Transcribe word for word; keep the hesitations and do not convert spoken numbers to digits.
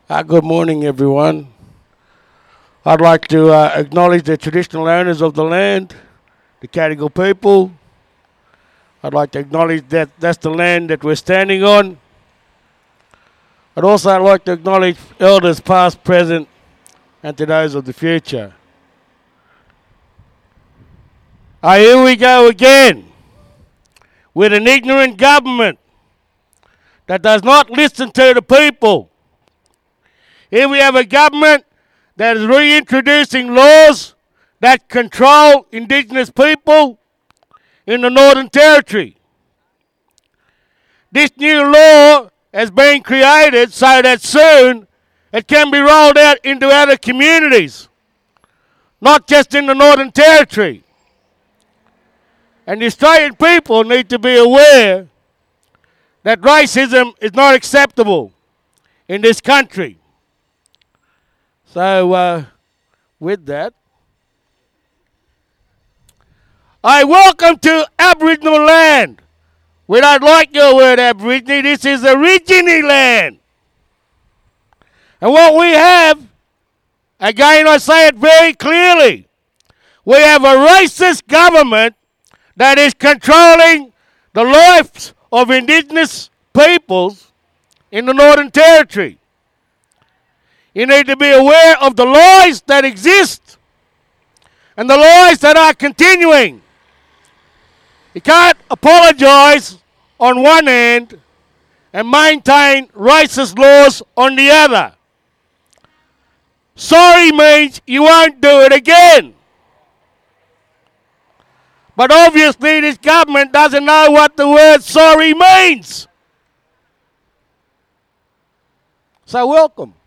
Uh, good morning, everyone. I'd like to uh, acknowledge the traditional owners of the land, the Cadigal people. I'd like to acknowledge that that's the land that we're standing on. I'd also like to acknowledge elders past, present, and to those of the future. Uh, here we go again with an ignorant government that does not listen to the people. Here we have a government that is reintroducing laws that control Indigenous people in the Northern Territory. This new law has been created so that soon it can be rolled out into other communities, not just in the Northern Territory. And the Australian people need to be aware that racism is not acceptable in this country. So, uh, with that, I welcome to Aboriginal land. We don't like your word Aborigine. This is Aborigine land. And what we have, again I say it very clearly, we have a racist government that is controlling the lives of Indigenous peoples in the Northern Territory. You need to be aware of the lies that exist and the lies that are continuing. You can't apologise on one hand and maintain racist laws on the other. Sorry means you won't do it again. But obviously this government doesn't know what the word sorry means. So welcome.